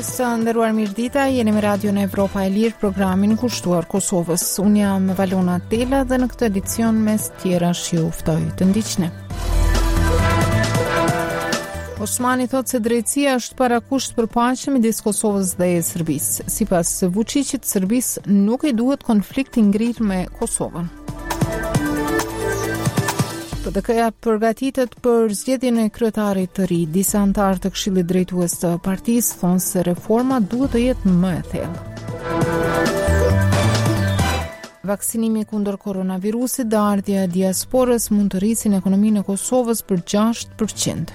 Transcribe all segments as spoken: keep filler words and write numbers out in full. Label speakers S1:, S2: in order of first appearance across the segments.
S1: Mëngjes, të nderuar mirëdita, jeni me Radio në Evropa e Lirë, programin kushtuar Kosovës. Unë jam Valona Tela dhe në këtë edicion mes tjera shiu ftoj të ndiqni. Osmani thot se drejtësia është parakusht për paqe midis Kosovës dhe Serbisë. Sipas Vučićit, Serbisë nuk i duhet konflikti ngrirë me Kosovën. P D K-ja përgatitet për zgjedhjen e kryetarit të ri. Disa anëtarë të Këshillit Drejtues të partisë thonë se reforma duhet të jetë më e thellë. Vaksinimi kundër koronavirusit dhe ardhja e diasporës mund të rrisin ekonominë e Kosovës për gjashtë përqind.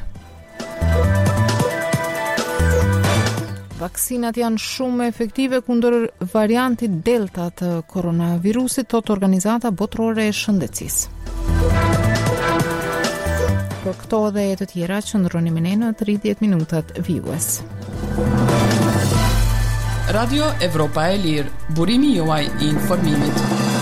S1: Vaksinat janë shumë efektive kundër variantit Delta të koronavirusit, thot Organizata Botërore e Shëndetësisë. Për këto dhe e të tjera qëndroni me ne në tridhjetë minutat vijues.
S2: Radio Evropa e Lirë, burimi juaj i informimit.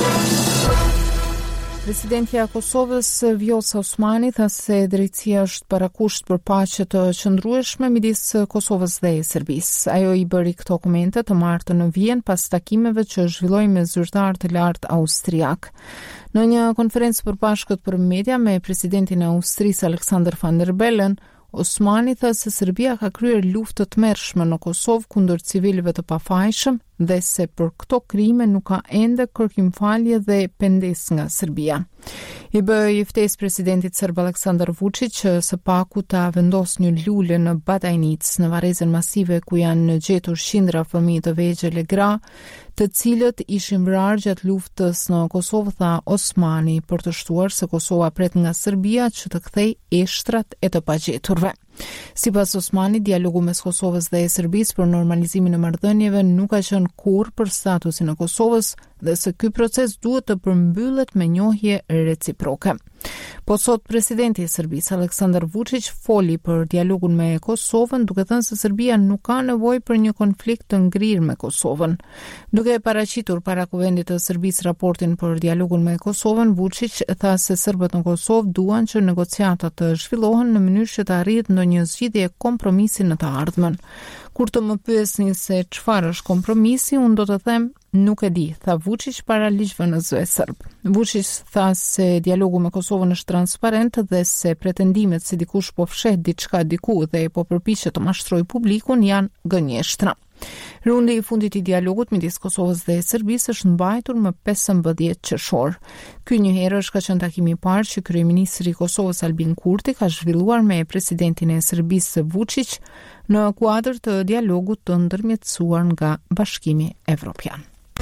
S1: Presidentja e Kosovës Vjosa Osmani tha se drejtësia është parakusht për paqe të qëndrueshme midis Kosovës dhe Serbisë. Ajo i bëri këto komente të martën në Vjenë pas takimeve që zhvilloi me zyrtar të lartë austriak. Në një konferencë përbashkët për media me presidentin e Austrisë Alexander Van der Bellen, Osmani tha se Serbia ka kryer luftë të tmerrshme në Kosovë kundër civilëve të pafajshëm dhe se për këto krime nuk ka ende kërkimfalje dhe pendes nga Serbia. I bëi ftesë presidentit serb Aleksandar Vučić që së paku ta vendos një lule në Batajnic, në varrezën masive ku janë gjetur qindra fëmijë të vegjël e gra, të cilët ishin vrarë gjatë luftës në Kosovë, tha Osmani, për të shtuar se Kosova pret nga Serbia që të kthej eshtrat e të pagjeturve. Sipas Osmani, dialogu mes Kosovës dhe Serbisë për normalizimin e marrëdhënieve nuk ka qenë kurrë për statusin e Kosovës dhe se ky proces duhet të përmbyllet me njohje reciproke. Po sot presidenti i Serbisë Aleksandar Vučić foli për dialogun me Kosovën, duke thënë se Serbia nuk ka nevojë për një konflikt të ngrirë me Kosovën. Duke paraqitur para kuvendit të Serbisë raportin për dialogun me Kosovën, Vučić tha se serbët në Kosovë duan që negociatat të zhvillohen në mënyrë që të arrihet ndonjë zgjidhje kompromisi në të ardhmen. Kur të më pyesni se çfarë është kompromisi, unë do të them nuk e di, tha Vučić para ligjve në zë serb. Vučić tha se dialogu me Kosovën është transparent dhe se pretendimet se dikush po fshet diçka diku dhe po përpiqet të mashtrojë publikun janë gënjeshtra. Rundi i fundit i dialogut midis Kosovës dhe Serbisë është mbajtur më pesëmbëdhjetë qershor. Ky një herë është ka qenë takimi i parë që kryeministri i Kosovës Albin Kurti ka zhvilluar me presidentin e Serbisë Vučić në kuadër të dialogut të ndërmjetësuar nga Bashkimi Evropian.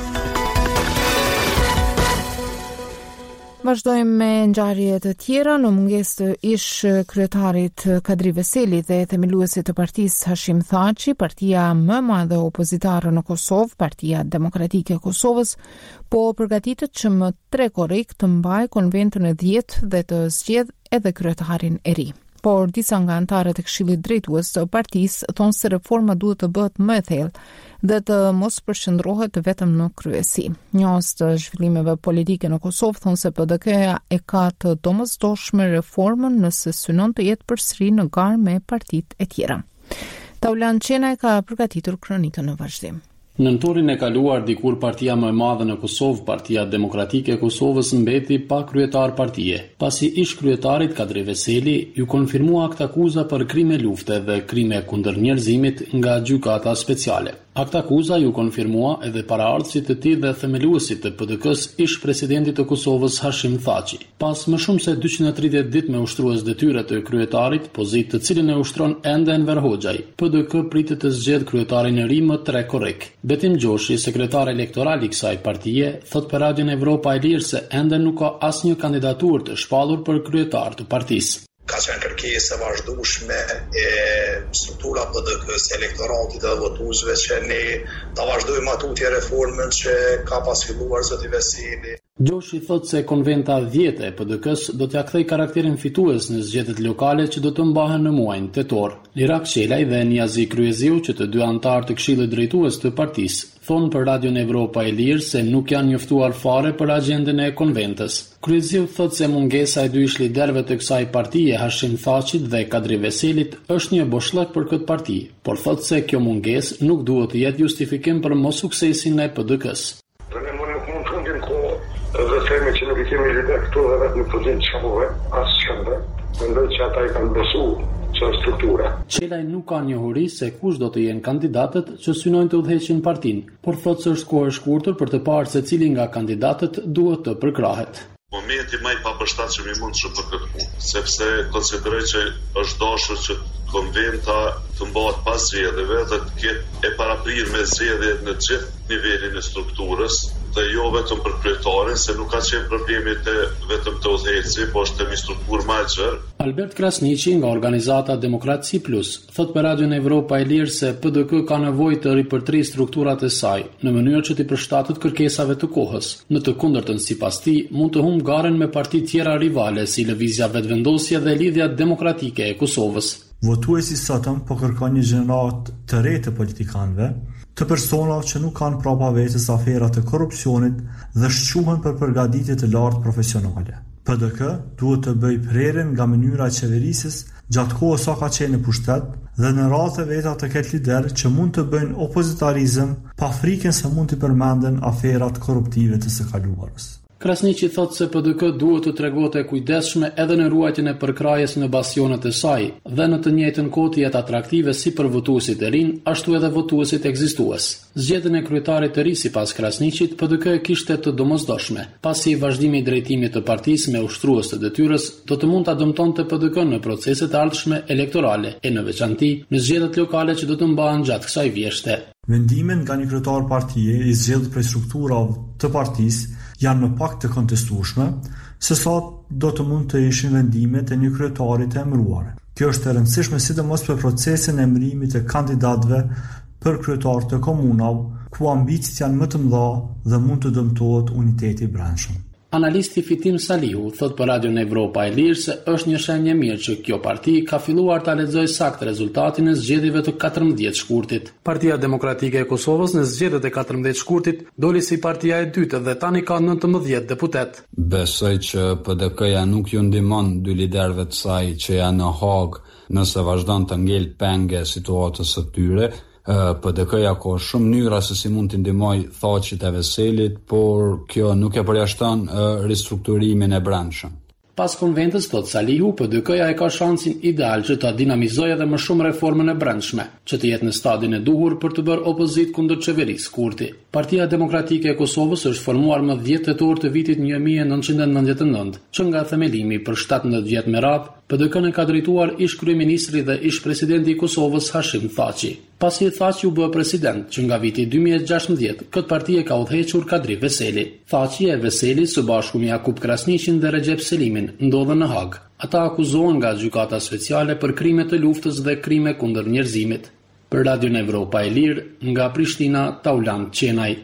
S1: Vazhdojmë me ngjarje të tjera. Në mungesë të ish kryetarit Kadri Veseli dhe themeluesit të partisë Hashim Thaçi, partia më e madhe opozitare në Kosovë, Partia Demokratike e Kosovës, po përgatitet që më tre korrik të mbajë konventin e dhjetë dhe të zgjedhë edhe kryetarin e ri. Por disa nga anëtarët e Këshillit Drejtues të partisë thonë se reforma duhet të bëhet më e thellë dhe të mos përqendrohet vetëm në kryesi. Njohës të zhvillimeve politike në Kosovë thonë se P D K-ja e ka të domosdoshme reformën nëse synon të jetë përsëri në garë me partitë e tjera. Taulan Qenaj ka përgatitur kronikën në vazhdim.
S3: Në nëntorin e kaluar, dikur partia më e madhe në Kosovë, Partia Demokratike e Kosovës, mbeti pa kryetar partie. Pasi ish kryetarit Kadri Veseli ju konfirmua akt akuza për krime lufte dhe krime kundër njerëzimit nga gjykata speciale. Akt akuza ju konfirmua edhe paraardhësit të tij dhe themeluesit të P D K-s ish presidentit të Kosovës Hashim Thaçi. Pas më shumë se dyqind e tridhjetë ditë me ushtrues detyre të kryetarit, pozitë të cilën e ushtron ende Enver Hoxhaj, P D K pritet të zgjedhë kryetarin e ri më tre korrik. Betim Gjoshi, sekretar elektoral i kësaj partie, thot për Radion Evropa e Lirë se ende nuk ka asnjë kandidaturë të shpallur për kryetar të partisë.
S4: Ka qenë kërkesë e vazhdueshme e struktura P D K-s, elektoratit dhe votuesve që ne ta vazhdojmë atutje reformën që ka pas filluar zoti Veseli.
S3: Gjoshi thot se konventa dhjetë e P D K-s do t'ia kthej karakterin fitues në zgjedhjet lokale që do të mbahen në muajin tetor. Lirak Qelaj dhe Niazi Kryeziu, që të dy anëtar të Këshillit Drejtues të partisë, thonë për Radion Evropa e Lirë se nuk janë njoftuar fare për agjendën e konventës. Kryeziu thot se mungesa e dy ish liderëve të kësaj partie, Hashim Thaçi Thaqit dhe Kadri Veselit është një boshllëk për këtë parti, por thotë se kjo mungesë nuk duhet të jetë justifikim për mos suksesin e P D K-s.
S5: Ne mund të fundim kohë dhe themi që nuk i kemi lidhë këtu dhe vetë nuk përgjën që muve, asë qëndë, mendoj që ata i kanë besu që struktura.
S3: Qelaj nuk ka njohuri se kush do të jenë kandidatët që synojnë të udhëheqin partinë, por thotë se është kohë e shkurtër për të parë se cili nga kandidatët duhet të përkrahet.
S6: Momenti më i papërshtatshëm i mundshëm për këtë punë, sepse konsideroj që është dashur që konventa të mbahet pas zgjedhjeve dhe të ketë e paraprirë me zgjedhje në gjithë nivelin e strukturës dhe jo vetëm për kryetarin, se nuk ka qenë problemi të vetëm të udhëheqësi, po është një strukturë më e gjerë.
S3: Albert Krasniqi nga organizata Demokraci Plus thot për Radion Evropa e Lirë se P D K ka nevojë të ripërtrijë strukturat e saj në mënyrë që të përshtatet kërkesave të kohës. Në të kundërtën, sipas tij, mund të humbë garen me parti tjera rivale si Lëvizja Vetëvendosje dhe Lidhja Demokratike e Kosovës.
S7: Votuesi sotëm po kërkon një gjenerat të re të politikanëve, të personave që nuk kanë prapa vetes afera të korrupsionit dhe shquhen për përgatitje të lartë profesionale. P D K duhet të bëjë prerjen nga mënyra e qeverisjes gjatë kohës sa ka qenë në pushtet dhe në radhë veta të ketë lider që mund të bëjnë opozitarizëm pa frikën se mund të përmenden aferat korruptive të së kaluarës.
S3: Krasniqi thotë se P D K duhet të tregohet e kujdesshme edhe në ruajtjen e përkrajes në bastionet e saj dhe në të njëjtën kohë të jetë atraktive si për votuesit e rinj, ashtu edhe votuesit ekzistues. Zgjedhjen e kryetarit të ri sipas Krasniqit, P D K e kishte të domosdoshme, pasi vazhdimi i drejtimit të partisë me ushtrues të detyrës do të mund ta dëmtonte P D K në proceset e ardhshme elektorale e në veçanti në zgjedhjet lokale që do të mbahen gjatë kësaj vjeshte.
S7: Vendimet nga një kryetar partie i zgjedhur prej strukturave të partisë janë më pak të kontestueshme, se sa do të mund të ishin vendimet e një kryetari të emëruar. Kjo është e rëndësishme sidomos për procesin e emërimit të kandidatëve për kryetar të komunave, ku ambicet janë më të mëdha dhe mund të dëmtohet uniteti i brendshëm.
S3: Analisti Fitim Salihu thot për Radion Evropa e Lirë se është një shenjë mirë që kjo parti ka filluar ta lexojë saktë rezultatin e zgjedhjeve të katërmbëdhjetë shkurtit. Partia Demokratike e Kosovës në zgjedhjet e katërmbëdhjetë shkurtit doli si partia e dytë dhe tani ka nëntëmbëdhjetë deputet.
S8: Besoj që P D K-ja nuk ju ndihmon dy liderëve të saj që janë në Hag nëse vazhdon të ngel penge situatës së tyre. P D K-ja ka shumë mënyra se si mund të ndihmojë Thaqit e Veselit, por kjo nuk e përjashton ristrukturimin e brendshëm.
S3: Pas konventës, thot Salihu, P D K-ja e ka shansin ideal që ta dinamizojë edhe më shumë reformën e brendshme, që të jetë në stadin e duhur për të bërë opozit kundër qeverisë kurti. Partia Demokratike e Kosovës është formuar më dhjetë tetor të vitit një mijë e nëntëqind e nëntëdhjetë e nëntë, që nga themelimi për shtatëmbëdhjetë vjet me radhë, P D K-n e ka drejtuar ish kryeministri dhe ish presidenti i Kosovës Hashim Thaçi. Pasi Thaçi u bë president, që nga viti dy mijë e gjashtëmbëdhjetë, këtë parti e ka udhëhequr Kadri Veseli. Thaçi e Veseli së bashku me Jakub Krasniqin dhe Recep Selimin ndodhen në Hag. Ata akuzohen nga gjykata speciale për krime të luftës dhe krime kundër njerëzimit. Për Radion Evropa e Lirë, nga Prishtina, Taulant Qenaj.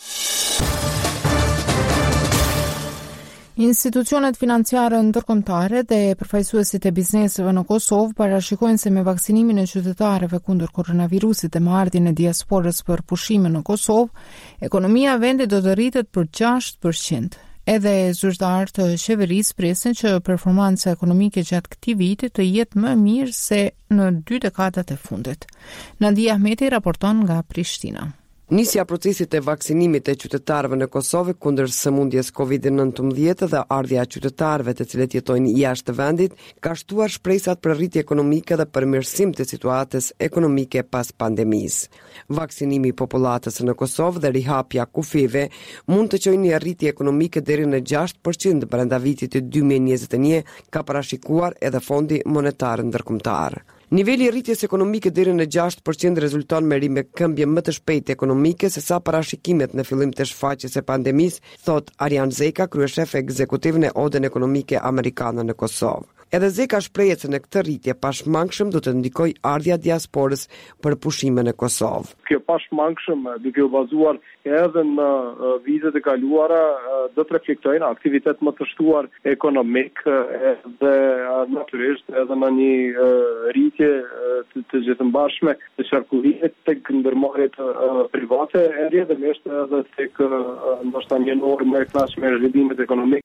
S1: Institucionet financiare ndërkombëtare dhe përfaqësuesit e bizneseve në Kosovë parashikojnë se me vaksinimin e qytetarëve kundër koronavirusit dhe marrëdhjen e diasporës për pushime në Kosovë, ekonomia e vendit do të rritet për gjashtë përqind. Edhe zyrtarët të qeverisë presin që performanca ekonomike gjatë këtij viti të jetë më mirë se në dy dekadat e fundit. Nadia Ahmeti raporton nga Prishtina.
S9: Nisja procesit e vaksinimit e qytetarëve në Kosovë kundër sëmundjes kovid nëntëmbëdhjetë dhe ardhja e qytetarëve të cilët jetojnë jashtë vendit ka shtuar shpresat për rritje ekonomike dhe përmirësim të situatës ekonomike pas pandemisë. Vaksinimi i popullatës në Kosovë dhe rihapja kufive mund të çojnë një rritje ekonomike deri në gjashtë përqind brenda vitit të dy mijë e njëzet e një, ka parashikuar edhe Fondi Monetar Ndërkombëtar. Niveli i rritjes ekonomike deri në gjashtë përqind rezulton me rime këmbje më të shpejtë ekonomike se sa parashikimet në fillim të shfaqjes së pandemisë, thot Arjan Zeka, kryeshef ekzekutiv në Odën Ekonomike Amerikane në Kosovë. Edhe Zeka shprehet se në këtë rritje pashmangshëm do të ndikojë ardhja diasporës për pushime në Kosovë.
S5: Kjo pashmangshëm duke u bazuar edhe në vitet e kaluara do të reflektojnë aktivitet më të shtuar ekonomik dhe natyrisht edhe në një rritje të, të gjithëmbashme të qarkullimit tek ndërmarrjet private, e rrjedhëmisht edhe tek ndoshta një normë e klasme e zhvillimit ekonomik.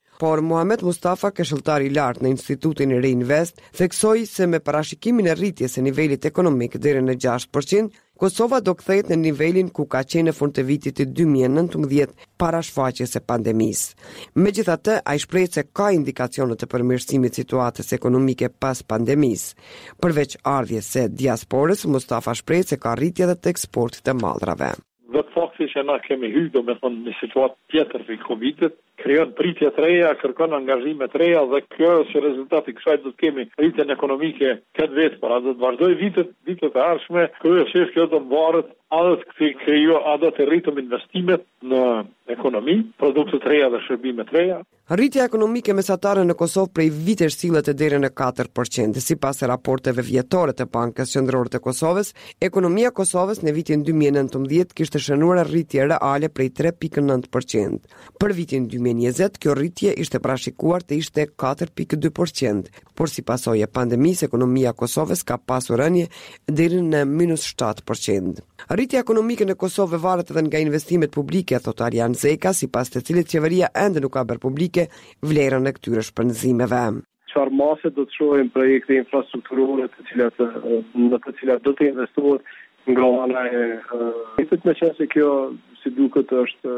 S9: Por Muhamet Mustafa, këshilltar i lartë në Institutin e Reinvest, theksoi se me parashikimin e rritjes së nivelit ekonomik deri në gjashtë përqind, Kosova do kthehet në nivelin ku ka qenë në fund të vitit të dy mijë e nëntëmbëdhjetë para shfaqjes së pandemisë. Megjithatë, ai shpreh se ka indikacione të përmirësimit situatës ekonomike pas pandemisë. Përveç ardhjes së diasporës, Mustafa shpreh se ka rritje edhe të eksportit të mallrave.
S5: Vetë fakti që na kemi hyrë do me thonë në situatë tjetër të Covidit, krijon pritje të reja, kërkon angazhime të reja dhe kjo është rezultati kësaj do të kemi rritjen ekonomike këtë vit, para do të vazhdoj vitet vitet e ardhshme, kryesisht kjo do të varet edhe të krijo edhe të rritëm investimet në ekonomi, produkte të reja dhe shërbime të reja.
S9: Rritja ekonomike mesatare në Kosovë prej vitesh sillet deri në katër përqind. Sipas raporteve vjetore të Bankës Qendrore të Kosovës, ekonomia e Kosovës në vitin dy mijë e nëntëmbëdhjetë kishte shënuar rritje reale prej tre pikë nëntë përqind. Për vitin dy mijë e njëzet, kjo rritje ishte parashikuar të ishte katër pikë dy përqind, por si pasojë e pandemisë, ekonomia e Kosovës ka pasur rënje deri në minus shtatë përqind. Rritja ekonomike në Kosovë varet edhe nga investimet publike, thot Arjan Zeka, sipas të cilit qeveria ende nuk ka bërë publike vlerën e këtyre shpenzimeve.
S5: Çfarë mase do të shohim projekte infrastrukturore të cilat në të cilat do të investohet nga ana e këtë më qenë se kjo si duket është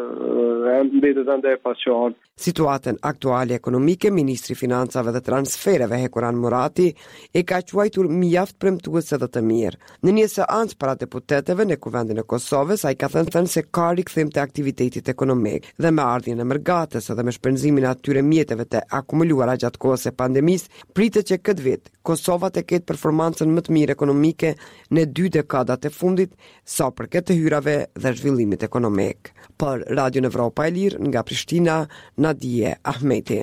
S5: mbetet ende e paqartë.
S9: Situatën aktuale ekonomike, Ministri i Financave dhe Transfereve Hekuran Murati e ka quajtur mjaft premtuese dhe të mirë. Në një seancë para deputetëve në Kuvendin e Kosovës, ai ka thënë thënë se ka rikthim të aktivitetit ekonomik dhe me ardhjen e mërgatës dhe me shpenzimin e atyre mjeteve të akumuluara gjatë kohës së pandemisë, pritet që këtë vit Kosova të ketë performancën më të mirë ekonomike në dy dekadat e fundit sa përket të hyrave dhe zhvillimit ekonomik. Për Radio Evropa e Lirë nga Prishtina, Nadije Ahmeti.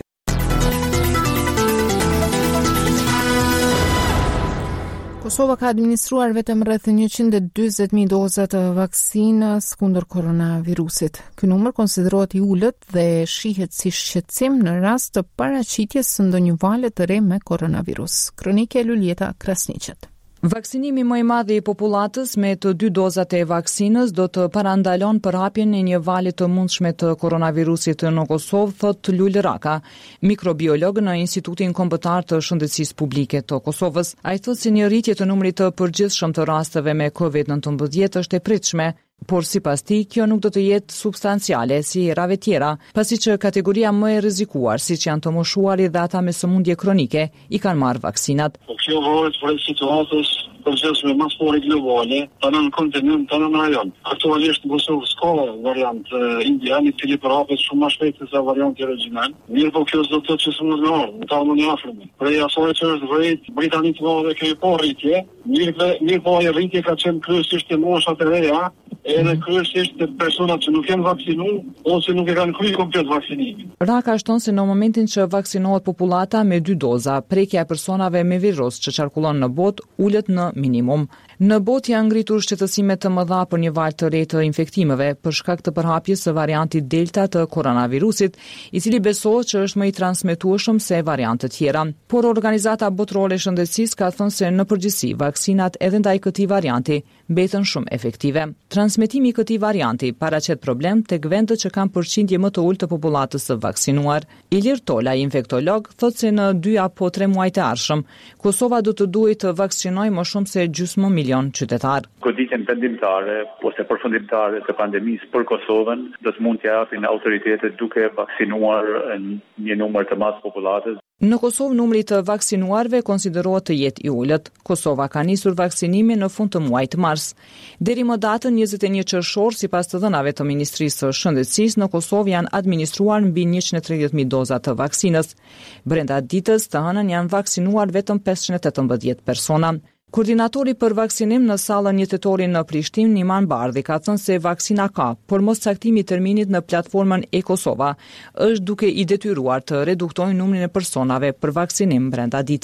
S1: Kosova ka administruar vetëm rreth njëqind e dyzet mijë doza të vaksinës kundër koronavirusit. Ky numër konsiderohet i ulët dhe shihet si shqetësim në rast të paraqitjes së ndonjë vale të re me koronavirus. Kronike Luljeta Krasniqet.
S10: Vaksinimi më i madh i popullatës me të dy dozat e vaksinës do të parandalon përhapjen e një vali të mundshme të koronavirusit në Kosovë, thot Lul Raka, mikrobiolog në Institutin Kombëtar të Shëndetësisë Publike të Kosovës. Ai thotë se një rritje të numrit të përgjithshëm të rasteve me kovid nëntëmbëdhjetë është e pritshme, por sipas tij kjo nuk do të jetë substanciale si erave tjera, pasi që kategoria më e rrezikuar, siç janë të moshuarit dhe ata me sëmundje kronike, i kanë marrë vaksinat.
S11: Po kjo varet prej situatës përgjithshme më fort globale, tanë në kontinent, tanë në rajon. Aktualisht në Kosovë s'ka variant indian, i cili përhapet shumë më shpejt se sa varianti origjinal. Mirë, po kjo s'do të thotë që s'mund të marrë, në talë në Afrikë. Prej asaj që është vërejt, Britanitë madhe kjo po rritje, mirë, mirë po e rritje ka qenë kryesisht e moshat e reja, edhe kryesisht të personat që nuk janë vaksinuar ose nuk e kanë kryer komplet vaksinimin.
S10: Raka shton se në momentin që vaksinohet popullata me dy doza, prekja e personave me virus që qarkullon në botë ulët në minimum. Në botë janë ngritur shqetësime të mëdha për një valë të re të infektimeve për shkak të përhapjes së variantit Delta të koronavirusit, i cili besohet që është më i transmetueshëm se variantet tjera. Por Organizata Botërore e Shëndetësisë ka thënë se në përgjithësi vaksinat edhe ndaj këtij varianti mbeten shumë efektive. Transmetimi i këtij varianti paraqet problem tek vendet që kanë përqindje më të ulët të popullatës së vaksinuar. Ilir Tola, infektolog, thotë se në dy apo tre muajt e ardhshëm, Kosova do të duhet të vaksinojë më shumë se gjysmë milion qytetar.
S12: Goditjen vendimtare ose përfundimtare të pandemisë për Kosovën do të mund t'i japin autoritetet duke vaksinuar një numër të madh popullatës.
S10: Në Kosovë numri të vaksinuarve konsiderohet të jetë i ulët. Kosova ka nisur vaksinimin në fund të muajit mars. Deri më datën njëzet e një qershor, sipas të dhënave të Ministrisë së Shëndetësisë, në Kosovë janë administruar mbi njëqind e tridhjetë mijë doza të vaksinës. Brenda ditës të hënën janë vaksinuar vetëm pesëqind e tetëmbëdhjetë persona. Koordinatori për vaksinim në sallën Jetetori në Prishtinë, Niman Bardhi, ka thënë se vaksina ka, por mos caktimi i terminit në platformën e-Kosova është duke i detyruar të reduktojnë numrin e personave për vaksinim brenda ditës.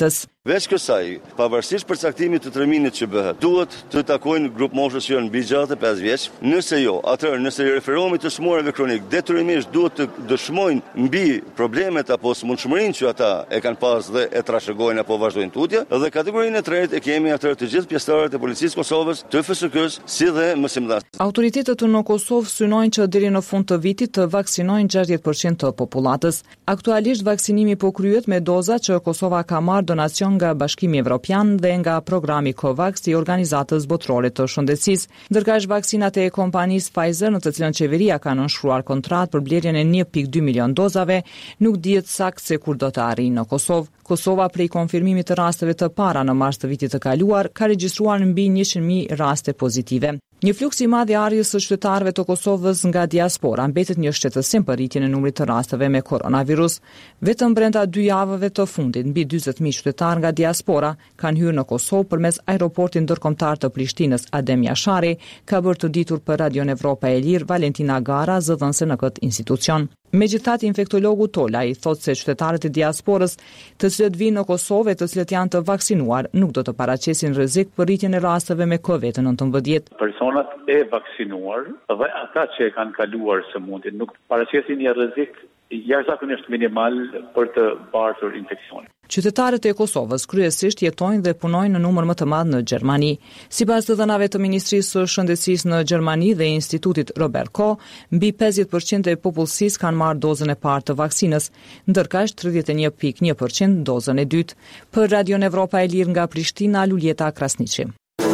S13: Veç kësaj, pavarësisht përcaktimit të terminit që bëhet, duhet të takojnë grup moshës që janë mbi gjatë pesë vjeç. Nëse jo, atëherë nëse referohemi të smurave kronik, detyrimisht duhet të dëshmojnë mbi problemet apo smundshmërinë që ata e kanë pas dhe e trashëgojnë apo vazhdojnë tutje. Dhe kategorinë e tretë e kemi atëherë të gjithë pjesëtarët e policisë Kosovës, të F S K-s, si dhe mësimdhës.
S10: Autoritetet në Kosovë synojnë që deri në fund të vitit të vaksinojnë gjashtëdhjetë përqind të popullatës. Aktualisht vaksinimi po kryhet me doza që Kosova ka marrë donacion nga Bashkimi Evropian dhe nga programi COVAX i Organizatës Botërore të Shëndetësisë, ndërkaq vaksinat e kompanisë Pfizer, në të cilën qeveria ka nënshkruar kontratë për blerjen e një pikë dy milion dozave, nuk dihet saktë se kur do të arrijë në Kosovë. Kosova, prej konfirmimit të rasteve të para në mars të vitit të kaluar, ka regjistruar mbi njëqind mijë raste pozitive. Një fluks i madh i arjes së qytetarëve të Kosovës nga diaspora mbetet një shqetësim për rritjen e numrit të rasteve me koronavirus. Vetëm brenda dy javëve të fundit, mbi dyzet mijë qytetarë nga diaspora kanë hyrë në Kosovë përmes aeroportit ndërkombëtar të Prishtinës Adem Jashari, ka bërë të ditur për Radion Evropa e Lirë Valentina Gara, zëdhënëse në këtë institucion. Megjithatë, infektologu Tola i thotë se qytetarët e diasporës, të cilët vinë në Kosovë e të cilët janë të vaksinuar, nuk do të paraqesin rrezik për rritjen e rasteve me kovid nëntëmbëdhjetë.
S12: Personat e vaksinuar dhe ata që e kanë kaluar sëmundjen nuk paraqesin një rrezik jashtëzakonisht minimal për të bartur infeksionin.
S10: Qytetarët e Kosovës kryesisht jetojnë dhe punojnë në numër më të madh në Gjermani. Sipas të dhënave të Ministrisë së Shëndetësisë në Gjermani dhe Institutit Robert Koch, mbi pesëdhjetë përqind e popullsisë kanë marrë dozën e parë të vaksinës, ndërkaq tridhjetë e një pikë një përqind dozën e dytë. Për Radion Evropa e Lirë nga Prishtina, Luljeta Krasniqi.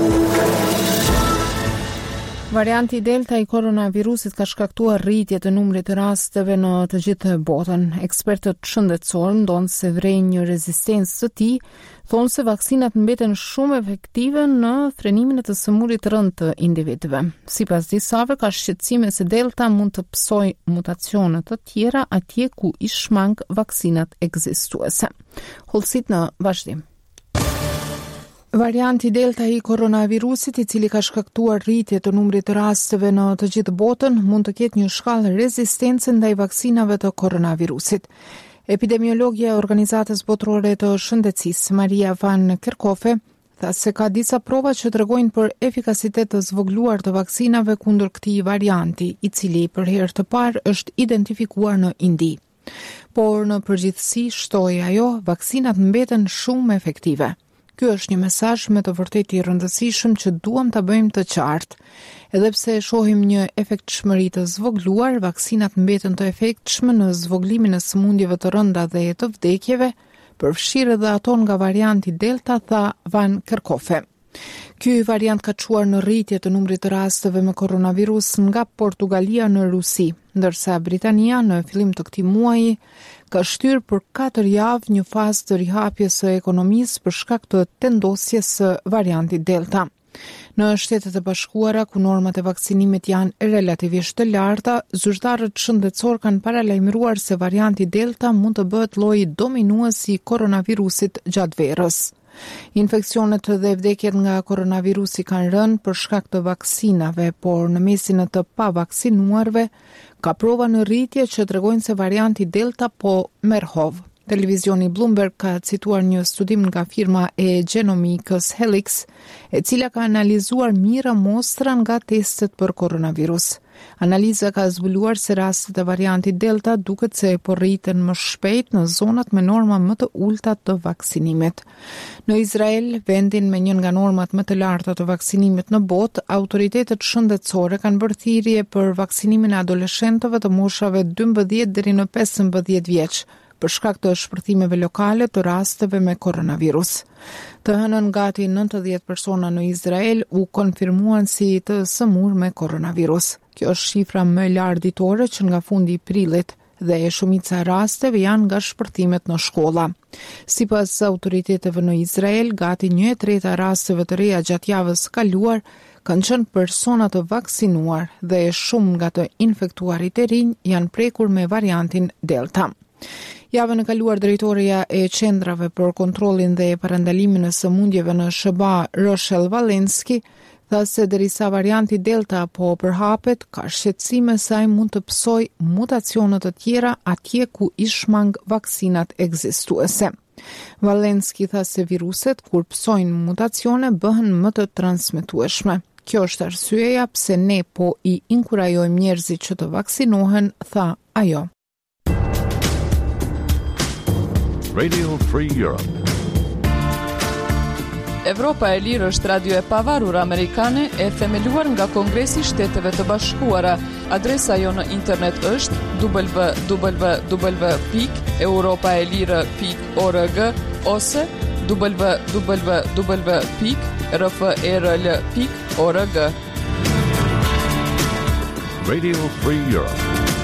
S1: Varianti Delta i koronavirusit ka shkaktuar rritje të numrit të rasteve në të gjithë botën. Ekspertët shëndetësorë ndonë se vrejnë një rezistencë të tij, thonë se vaksinat mbeten shumë efektive në frenimin e të sëmurjes rënd të individëve. Sipas disave, ka shqetësime se Delta mund të psojë mutacione të tjera atje ku i shmang vaksinat ekzistuese. Holsit në vazhdim. Varianti Delta i koronavirusit, i cili ka shkaktuar rritje të numrit të rasteve në të gjithë botën, mund të ketë një shkallë rezistence ndaj vaksinave të koronavirusit. Epidemiologja e Organizatës Botërore të Shëndetësisë, Maria van Kerkhove, tha se ka disa prova që tregojnë për efikasitet të zvogëluar të vaksinave kundër këtij varianti, i cili për herë të parë është identifikuar në Indi. Por në përgjithësi, shtoi ajo, vaksinat mbeten shumë efektive. Ky është një mesazh me të vërtetë i rëndësishëm që duam ta bëjmë të qartë. Edhe pse shohim një efektshmëri të zvogëluar, vaksinat mbeten të efektshme në zvogëlimin e sëmundjeve të rënda dhe të vdekjeve, përfshirë edhe ato nga varianti Delta, tha Van Kerkhove. Ky variant ka çuar në rritje të numrit të rasteve me koronavirus nga Portugalia në Rusi, ndërsa Britania në fillim të këtij muaji ka shtyrë për katër javë një fazë të rihapjes së ekonomisë për shkak të tendosjes së variantit Delta. Në Shtetet e Bashkuara, ku normat e vaksinimit janë relativisht të larta, zyrtarët shëndetësor kanë paralajmëruar se varianti Delta mund të bëhet lloji dominues i koronavirusit gjatë verës. Infeksionet dhe vdekjet nga koronavirusi kanë rënë për shkak të vaksinave, por në mesin e të pavaksinuarve ka prova në rritje që tregojnë se varianti Delta po merr hovë. Televizioni Bloomberg ka cituar një studim nga firma e genomikës Helix, e cila ka analizuar mijëra mostra nga testet për koronavirus. Analiza ka zbuluar se rastet e variantit Delta duket se po rriten më shpejt në zonat me norma më të ulta të vaksinimit. Në Izrael, vendin me një nga normat më të larta të vaksinimit në botë, autoritetet shëndetësore kanë bërë thirrje për vaksinimin e adoleshentëve të moshave dymbëdhjetë deri në pesëmbëdhjetë vjeç, për shkak të shpërthimeve lokale të rasteve me koronavirus. Të hënën gati nëntëdhjetë persona në Izrael u konfirmuan si të sëmur me koronavirus. Kjo është shifra më e lartë ditore që nga fundi i prillit dhe e shumica e rasteve janë nga shpërthimet në shkolla. Sipas autoriteteve në Izrael, gati një e treta e rasteve të reja gjatë javës kaluar kanë qenë persona të vaksinuar dhe shumë nga të infektuarit e rinj janë prekur me variantin Delta. Javën e kaluar, drejtoreja e qendrave për kontrollin dhe parandalimin e sëmundjeve në S B A, Rochelle Walensky, tha se derisa varianti Delta po përhapet, ka shqetësime se ai mund të psojë mutacione të tjera atje ku i shmang vaksinat ekzistuese. Valenski tha se viruset kur psojnë mutacione bëhen më të transmetueshme. Kjo është arsyeja pse ne po i inkurajojmë njerëzit që të vaksinohen, tha ajo.
S14: Radio Free Europe.
S2: Evropa e Lirë është radio e pavarur amerikane e themeluar nga Kongresi i Shteteve të Bashkuara. Adresa jo në internet është w w w pikë europaelire pikë org ose w w w pikë r f r l pikë org.
S14: Radio Free Europe.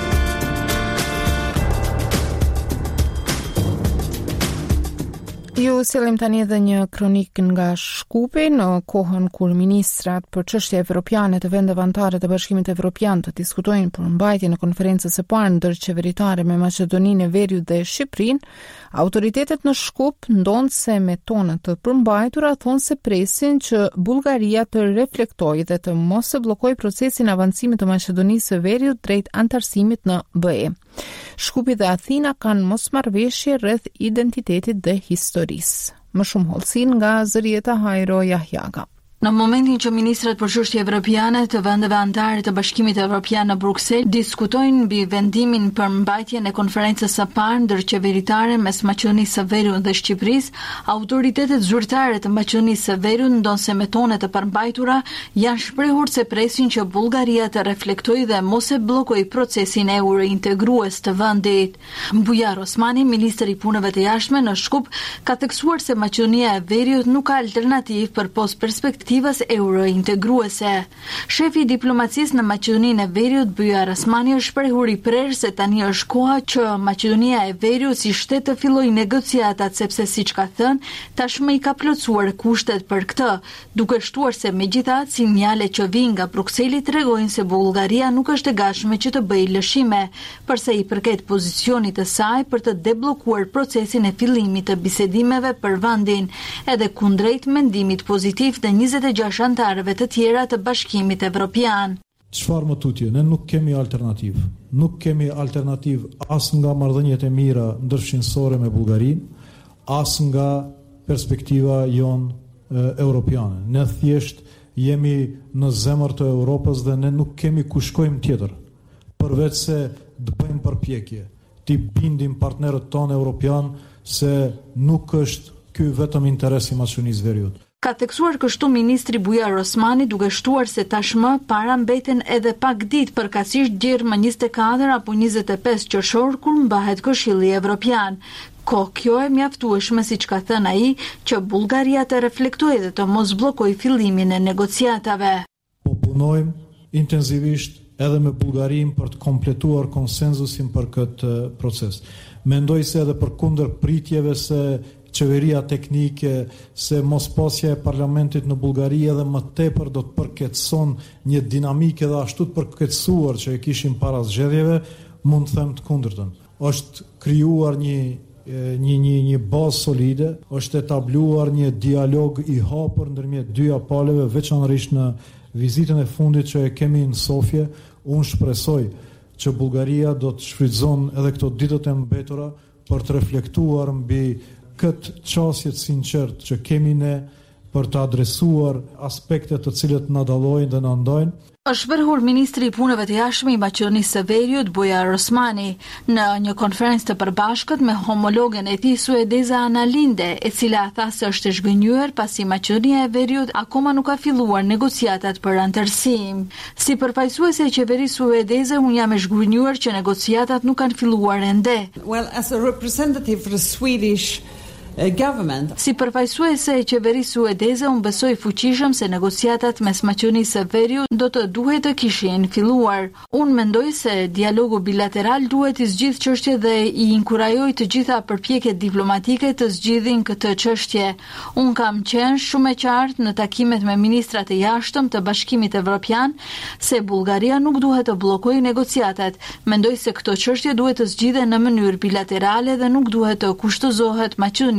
S1: Ju sillim tani edhe një kronik nga Shkupi në kohën kur ministrat për çështje evropiane të vendeve anëtare të Bashkimit Evropian të diskutojnë për mbajtjen e konferencës së parë ndërqeveritare me Maqedoninë e Veriut dhe Shqipërinë, autoritetet në Shkup ndonse me tona të përmbajtura thonë se presin që Bullgaria të reflektojë dhe të mos e bllokojë procesin e avancimit të Maqedonisë së Veriut drejt antarësimit në B E. Shkupi dhe Athina kanë mosmarrëveshje rreth identitetit dhe historisë. Më shumë hollësin nga Zërieta Hajro Jahjaga.
S15: Në momentin që ministrat për çështje evropiane të vendeve anëtare të Bashkimit Evropian në Bruksel diskutojnë mbi vendimin për mbajtjen e konferencës së parë ndërqeveritare mes Maqedonisë së Veriut dhe Shqipërisë, autoritetet zyrtare të Maqedonisë së Veriut ndonse me tone të përmbajtura janë shprehur se presin që Bullgaria të reflektojë dhe mos e bllokojë procesin eurointegrues të vendit. Bujar Osmani, ministri i punëve të jashtme në Shkup, ka theksuar se Maqedonia e Veriut nuk ka alternativë përpos perspektivës eurointegruese. Shefi i diplomacisë në Maqedoninë e Veriut, Bujar Osmani, është shprehur i prerë se tani është koha që Maqedonia e Veriut si shtet të fillojë negociatat, sepse siç ka thënë, tashmë i ka plotësuar kushtet për këtë, duke shtuar se megjithatë sinjalet që vijnë nga Brukseli tregojnë se Bullgaria nuk është e gatshme që të bëjë lëshime, përsa i përket pozicionit të saj për të debllokuar procesin e fillimit të bisedimeve për vendin, edhe kundrejt mendimit pozitiv të njëzet e gjashtë anëtarëve të tjera të Bashkimit Evropian.
S16: Çfarë më tutje, ne nuk kemi alternativë. Nuk kemi alternativë as nga marrëdhëniet e mira ndërfshinësore me Bullgarinë, as nga perspektiva jon e, europiane. Ne thjesht jemi në zemër të Europës dhe ne nuk kemi ku shkojmë tjetër, përveç se të bëjmë përpjekje, të bindim partnerët tonë europian se nuk është ky vetëm interesi i Maqedonisë Veriut.
S15: Ka theksuar kështu ministri Bujar Osmani, duke shtuar se tashmë para mbeten edhe pak ditë përkatësisht djerë më njëzet e katër apo njëzet e pesë qershor kur mbahet Këshilli Evropian. Ko kjo e mjaftueshme, siç ka thënë ai, që Bullgaria të reflektojë dhe të mos bllokojë fillimin e negociatave.
S16: Po punojmë intensivisht edhe me Bullgarinë për të kompletuar konsenzusin për këtë proces. Mendoj se edhe përkundër pritjeve se qeveria teknike, se mospasja e parlamentit në Bullgari edhe më tepër do të përkeçson një dinamikë dhe ashtu të përkeçuar që e kishim para zgjedhjeve, mund të them të kundërtën. Është krijuar një një një një bazë solide, është etabluar një dialog i hapur ndërmjet dy palëve, veçanërisht në vizitën e fundit që e kemi në Sofje. Unë shpresoj që Bullgaria do të shfrytëzon edhe këto ditët e mbetura për të reflektuar mbi këtë qasje të sinqert që kemi ne për të adresuar aspektet të cilët na dallojnë dhe na ndajnë.
S15: Është shprehur ministri i punëve të jashtme i Maqedonisë së Veriut, Bujar Osmani, në një konferencë të përbashkët me homologen e tij suedeze Anna Linde, e cila tha se është e zhgënjur pasi Maqedonia e Veriut akoma nuk ka filluar negociatat për anëtarësim. Si përfaqësuese e qeverisë suedeze, unë jam e zhgënjur që negociatat nuk kanë filluar ende.
S17: Well, as a representative for the Swedish government.
S15: Si përfaqësuese e qeverisë suedeze, unë besoj fuqishëm se negociatat mes Maqedonisë së Veriut do të duhet të kishin filluar. Unë mendoj se dialogu bilateral duhet i zgjidhë çështje dhe i inkurajoj të gjitha përpjekjet diplomatike të zgjidhin këtë çështje. Unë kam qenë shumë e qartë në takimet me ministrat e jashtëm të Bashkimit Evropian se Bullgaria nuk duhet të bllokojë negociatat. Mendoj se këto çështje duhet të zgjidhen në mënyrë bilaterale dhe nuk duhet të kushtozohet Maqedonia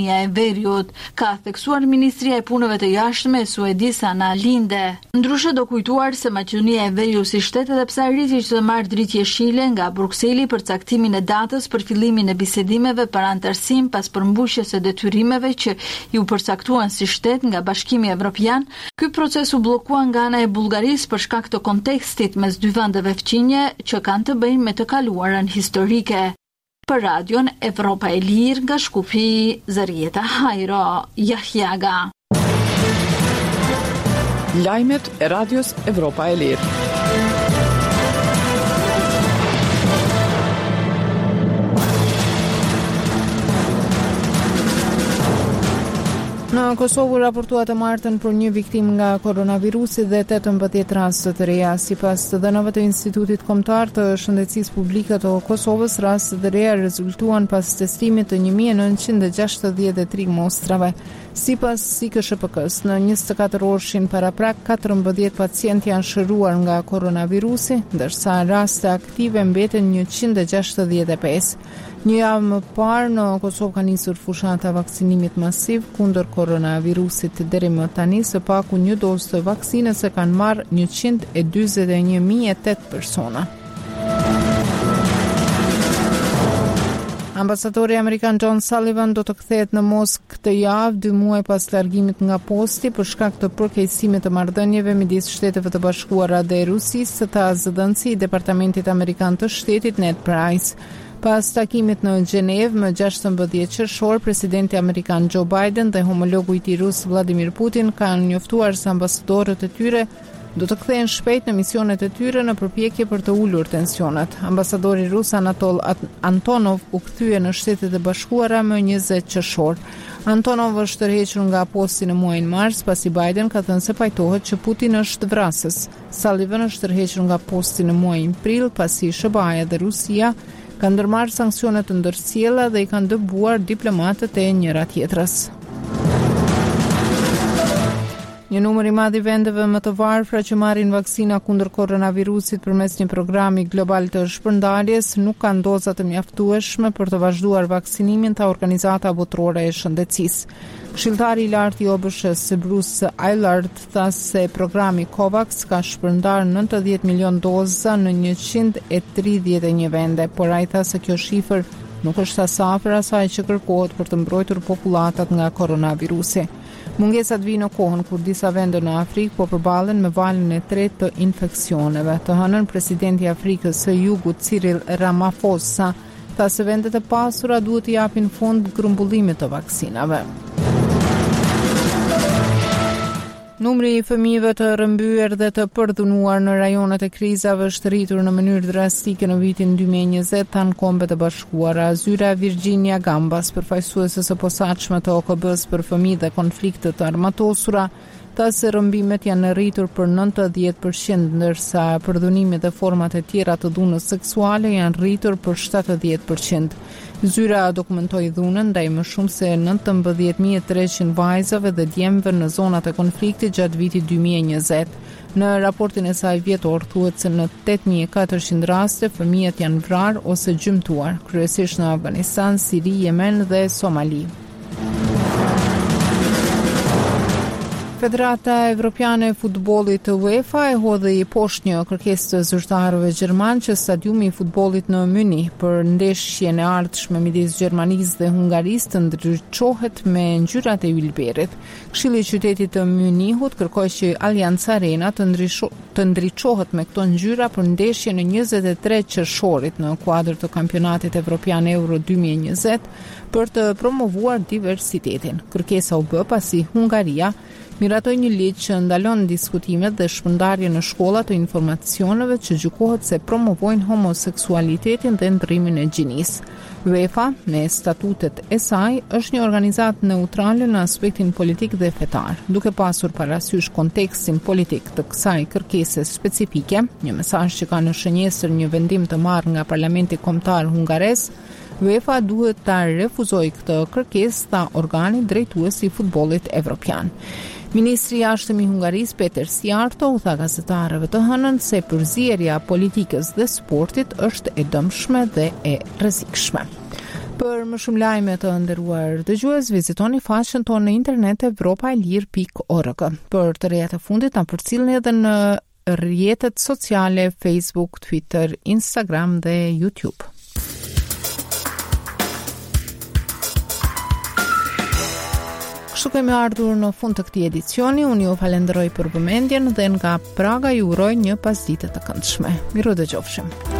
S15: maqedonia e Veriut, ka theksuar Ministria e Punëve të Jashtme e Suedisë Ana Linde. Ndryshe do kujtuar se Maqedonia e Veriut si shtet edhe pse arriti që të marrë dritë jeshile nga Brukseli për caktimin e datës për fillimin e bisedimeve për antarësim pas përmbushjes së detyrimeve që ju përcaktuan si shtet nga Bashkimi Evropian, ky proces u bllokua nga ana e Bullgarisë për shkak të kontekstit mes dy vendeve fqinje që kanë të bëjnë me të kaluarën historike. Për radion Evropa e Lirë nga Shkupi, Zarieta Hajro, Jahjaga.
S2: Lajmet e radios Evropa e Lirë.
S1: Në Kosovë raportuat të martën për një viktim nga koronavirusi dhe tetëmbëdhjetë raste të reja. Sipas të dhënave të Institutit Kombëtar të Shëndetësisë Publike të Kosovës, rastet e reja rezultuan pas testimit të një mijë nëntëqind e gjashtëdhjetë e tre mostrave. Sipas S K S P K-s, në njëzet e katër orëshin paraprak, katërmbëdhjetë pacientë janë shëruar nga koronavirusi, ndërsa raste aktive mbeten njëqind e gjashtëdhjetë e pesë. Një javë më parë në Kosovë ka nisur fushata vaksinimit masiv kundër koronavirusit. Deri më tani së paku një dozë të vaksinës e kanë marrë njëqind e dyzet e një mijë e tetë persona. Ambasadori Amerikan John Sullivan do të kthehet në Moskë këtë javë, dy muaj pas largimit nga posti për shkak të përkeqësimit të marrëdhënieve midis Shteteve të Bashkuara dhe Rusisë, tha zëdhënësi i Departamentit Amerikan të Shtetit Ned Price. Pas takimit në Gjenevë më gjashtëmbëdhjetë qershor, presidenti amerikan Joe Biden dhe homologu i tij rus Vladimir Putin kanë njoftuar se ambasadorët e tyre do të kthehen shpejt në misionet e tyre në përpjekje për të ulur tensionet. Ambasadori rus Anatol Antonov u kthye në Shtetet e Bashkuara më njëzet qershor. Antonov është tërhequr nga posti në muajin mars, pasi Biden ka thënë se pajtohet që Putin është vrasës. Sullivan është tërhequr nga posti në muajin prill, pasi S B A-ja dhe Rusia kanë ndërmarrë sanksione të ndërsjella dhe i kanë dëbuar diplomatët e njëra tjetrës. Një numër i madh i vendeve më të varfra që marrin vaksina kundër koronavirusit përmes një programi global të shpërndarjes nuk kanë doza të mjaftueshme për të vazhduar vaksinimin, tha Organizata Botërore e Shëndetësisë. Këshilltari i lartë i O B S-s Bruce Aylward tha se programi COVAX ka shpërndar nëntëdhjetë milion doza në njëqind e tridhjetë e një vende, por ai tha se kjo shifër nuk është as afër asaj që kërkohet për të mbrojtur populatat nga koronavirusi. Mungesat vijnë në kohën kur disa vende në Afrikë po përballen me valën e tretë të infeksioneve. Të hënën presidenti i Afrikës së Jugut Cyril Ramaphosa tha se vendet e pasura duhet të japin fond grumbullimit të vaksinave. Numri i fëmijëve të rrëmbyer dhe të përdhunuar në rajonet e krizave është rritur në mënyrë drastike në vitin dy mijë e njëzet, thanë Kombet e Bashkuara. Zyra Virginia Gambas, përfaqësuese së posaçme të O K B-s për fëmijë dhe konfliktet të armatosura, tha se rrëmbimet janë rritur për nëntëdhjetë përqind, ndërsa përdhunimet dhe format e tjera të dhunës seksuale janë rritur për shtatëdhjetë përqind. Zyra dokumentoi dhunën ndaj më shumë se nëntëmbëdhjetë mijë e treqind vajzave dhe djemve në zonat e konfliktit gjatë vitit dy mijë e njëzet. Në raportin e saj vjetor thuhet se në tetë mijë e katërqind raste fëmijët janë vrarë ose gjymtuar, kryesisht në Afganistan, Siri, Yemen dhe Somali. Federata Evropiane e Futbollit UEFA e hodhi poshtë një kërkesë të zyrtarëve gjerman që stadiumi i futbollit në Münih për ndeshjen e ardhshme midis Gjermanisë dhe Hungarisë të ndriçohet me ngjyrat e ylberit. Këshilli i qytetit të Münihut kërkoi që Allianz Arena të ndriço, të ndriçohet me këto ngjyra për ndeshjen e njëzet e tre qershorit në kuadër të kampionatit evropian Euro dy mijë e njëzet për të promovuar diversitetin. Kërkesa u bë pasi Hungaria miratoi një ligj që ndalon diskutimet dhe shpërndarjen në shkolla të informacioneve që gjykohet se promovojnë homoseksualitetin dhe ndrimin e gjinisë. UEFA, me statutet e saj, është një organizatë neutrale në aspektin politik dhe fetar. Duke pasur parasysh kontekstin politik të kësaj kërkese specifike, një mesazh që ka në shënjesër një vendim të marrë nga Parlamenti Kombëtar hungarez, UEFA duhet ta refuzojë këtë kërkesë, tha organi drejtues i futbollit evropian. Ministri i jashtëm i Hungarisë Peter Szijjártó u tha gazetarëve të hënën se përzierja politikës dhe sportit është e dëmshme dhe e rrezikshme. Për më shumë lajme të nderuar dëgjues, vizitoni faqen tonë në internet evropaelir pikë org. Për të rejat e fundit na përcjellni edhe në rrjetet sociale Facebook, Twitter, Instagram dhe YouTube. Kështu kemi ardhur në fund të këtij edicioni. Unë ju falenderoj për vëmendjen dhe nga Praga ju uroj një pasditë të këndshme. Miru dëgjofshim.